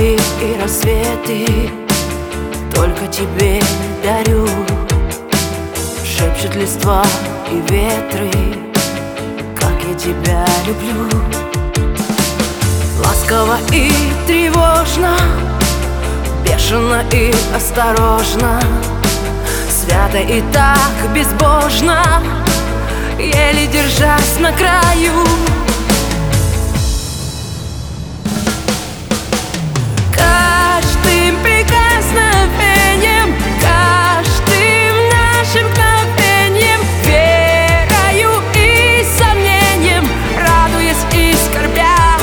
твои и рассветы только тебе дарю. Шепчут листва и ветры, как я тебя люблю. Ласково и тревожно, бешено и осторожно, свято и так безбожно, еле держась на краю. Каждым прикосновением, каждым нашим мгновением, верою и сомнением, радуясь и скорбя,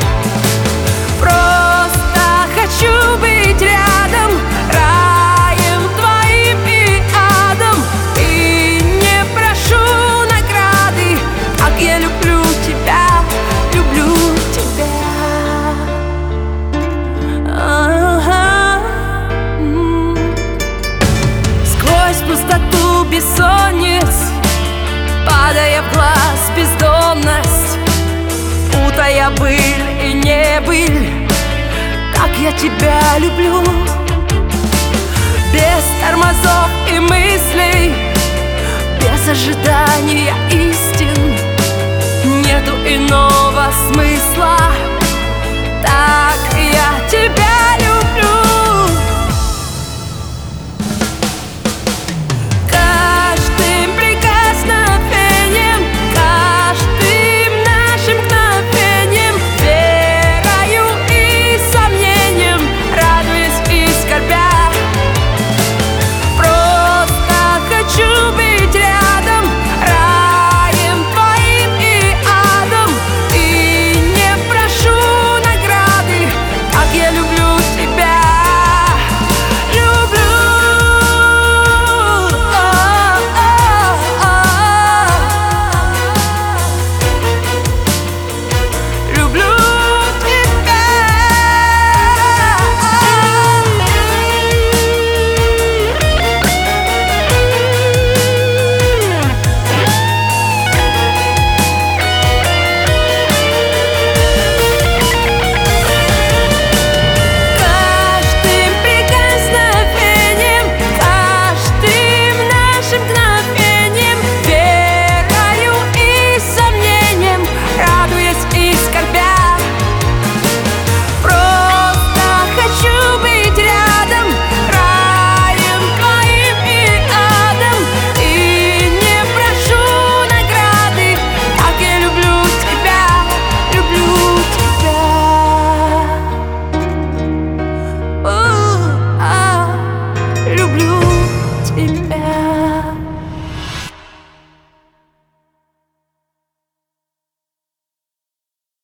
просто хочу быть рядом, раем твоим и адом, и не прошу награды, как я люблю тебя, люблю тебя. Сквозь пустоту бессонниц, падая в глаз бездонность, путая быль и небыль, как я тебя люблю. Без тормозов и мыслей, без ожидания истин, нету иного смысла.